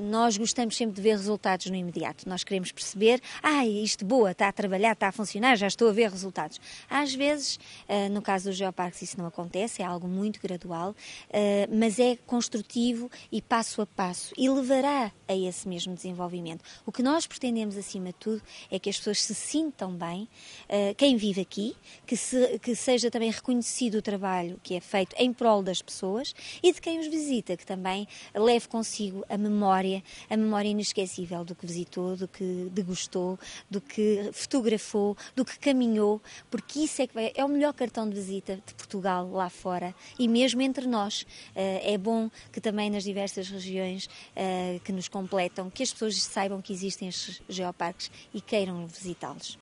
nós gostamos sempre de ver resultados no imediato. Nós queremos perceber, isto boa, está a trabalhar, está a funcionar, já estou a ver resultados. Às vezes, no caso dos geoparques, isso não acontece, é algo muito gradual, mas é construtivo e passo a passo e levará a esse mesmo desenvolvimento. O que nós pretendemos, acima de tudo, é que as pessoas se sintam bem, quem vive aqui, que seja também reconhecido o trabalho que é feito em prol das pessoas e de quem os visita, que também leve consigo a memória inesquecível do que visitou, do que degustou, do que fotografou, do que caminhou, porque isso é o melhor cartão de visita de Portugal lá fora e mesmo entre nós. É bom que também nas diversas regiões que nos completam, que as pessoas saibam que existem estes geoparques e queiram visitá-los.